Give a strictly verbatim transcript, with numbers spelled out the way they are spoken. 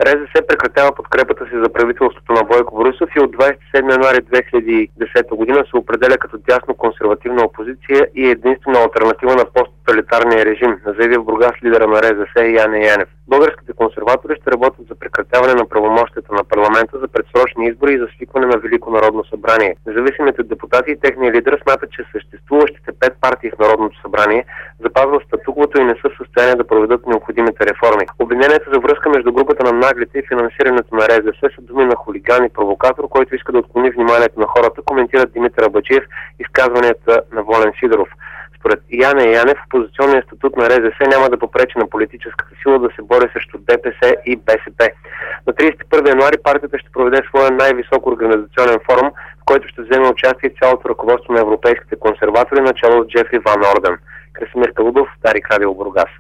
РЗС прекратява подкрепата си за правителството на Бойко Борисов и от двадесет и седми януари две хиляди и десета година се определя като дясно-консервативна опозиция и единствена алтернатива на посттоталитарния режим, заяви в Бургас лидера на РЗС Яне Янев. Българските консерватори ще работят за прекратяване на правомощията на парламента за предсрочни избори и за свикване на Велико народно събрание. Независимите депутати и техния лидер смятат, че съществуващите пет партии в Народното събрание запазват статуквото и не са в състояние да проведат необходимите реформи. Обвиненията за връзка между групата на наглите и финансирането на РЗС са думи на хулиган и провокатор, който иска да отклони вниманието на хората, коментира Димитър Абаджиев изказванията на Волен Сидеров. Според Яне Янев, опозиционният статут на РЗС няма да попречи на политическата сила да се бори срещу ДПС и БСП. На тридесет и първи януари партията ще проведе своя най-висок организационен форум, в който ще вземе участие цялото ръководство на европейските консерватори, начало с Джефри Ван Орден. Красимир Калудов, Дарик Радио Бургас.